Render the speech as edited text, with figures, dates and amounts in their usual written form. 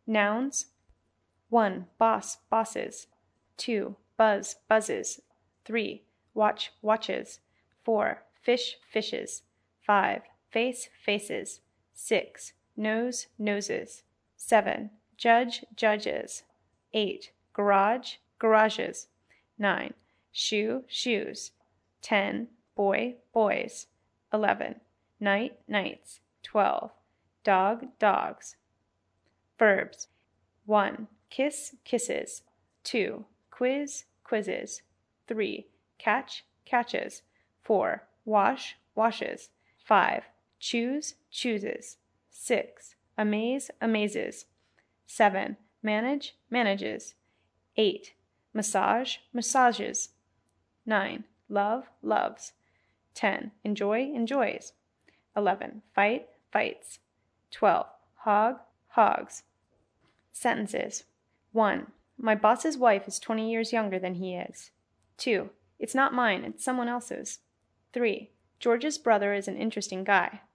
Nouns. 1. Boss, bosses. 2. Buzz, buzzes. 3. Watch, watches. 4. Fish, fishes. 5. Face, faces. 6. Nose, noses. 7. Judge, judges. 8. Garage, garages. 9. Shoe, shoes. 10. Boy, boys. 11. Night, nights. 12. Dog, dogs. Verbs. 1. Kiss, kisses. 2. Quiz, quizzes. 3. Catch, catches. 4. Wash, washes. 5. Choose, chooses. 6. Amaze, amazes. 7. Manage, manages. 8. Massage, massages. 9. Love, loves. 10. Enjoy, enjoys. 11. Fight, fights. 12. Hog, hogs. Sentences. 1. My boss's wife is 20 years younger than he is. 2. It's not mine, it's someone else's. 3. George's brother is an interesting guy.